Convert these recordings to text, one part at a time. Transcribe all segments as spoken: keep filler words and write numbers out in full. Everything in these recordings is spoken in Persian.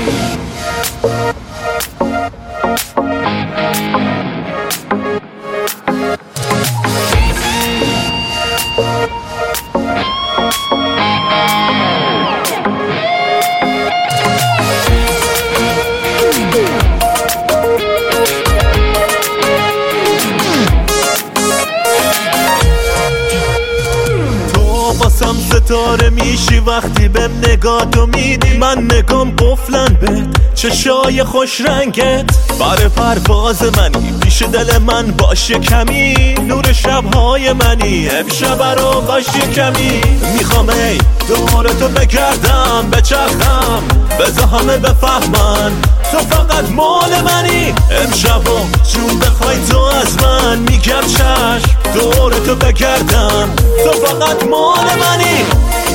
واسم ستاره میشی وقتی بهم نگاه تو میدی. من نگام قفلن به چشای خوش رنگت، بر پرواز منی پیش دل من باشه کمی. نور شبهای منی امشب رو باشه کمی. میخوام ای دور تو بگردم بچرخم بذار همه بفهمن تو فقط مال منی. امشبا جون بخوای تو از من میگم چشم دور تو بگردم تو فقط مال منی.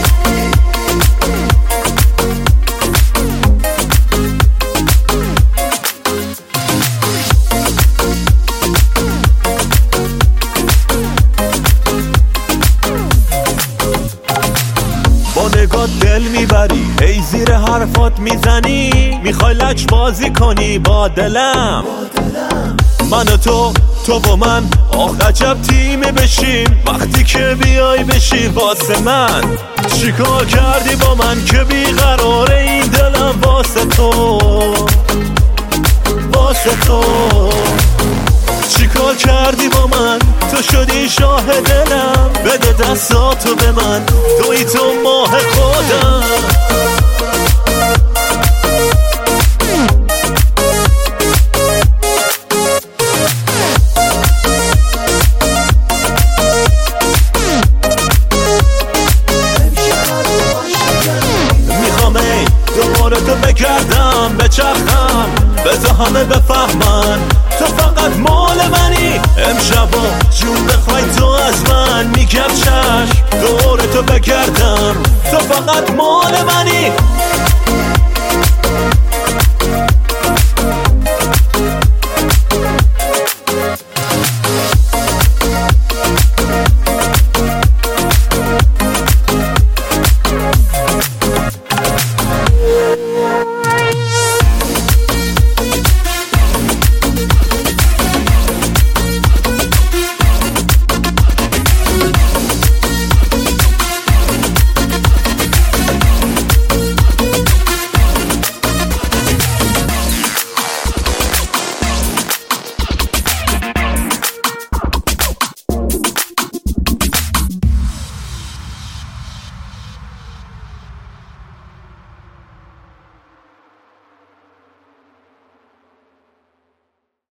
با نگاه دل میبری هی زیر حرفات میزنی. میخوای لج بازی کنی با دلم، من و تو تو و من آخ عجب تیمی بشیم. وقتی که بیای بشی واسه من چیکار کردی با من که بیقراره این دلم واسه تو واسه تو. چیکار کردی با من تو شدی شاه دلم. بده دستاتو به من توی تو ماه خودم. میخوام ای دور تو بگردم بچرخم بذار همه بفهمن تو فقط مال منی. امشبا جون بخوای تو از من میگم چشم دور تو بگردم تو فقط مال منی.